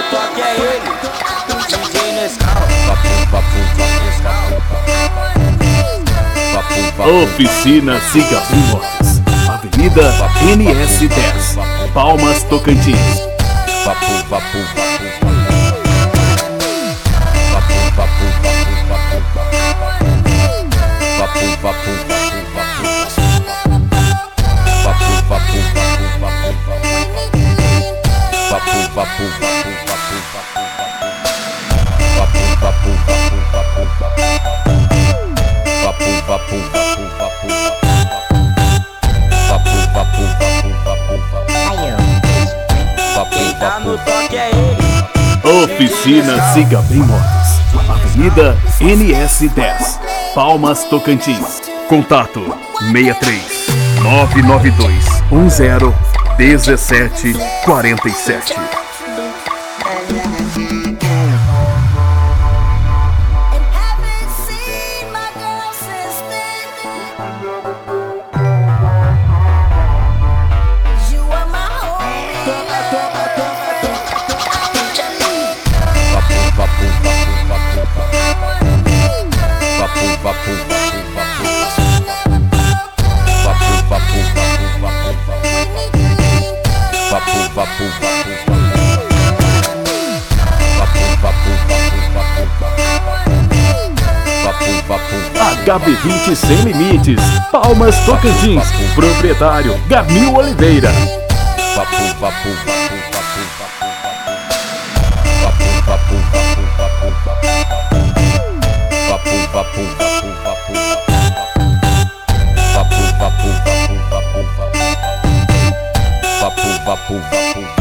no toque é ele, DJ Nescau. Oficina Cigabim Motos, Avenida NS 10, Palmas, Tocantins. Quem tá no toque é ele. Oficina Cigabim Motos, Avenida NS 10, Palmas, Tocantins. Contato 63 992 10 17 47. HB20 Sem Limites, Palmas, Tocantins. Proprietário Gamil Oliveira. Vapu, vapu.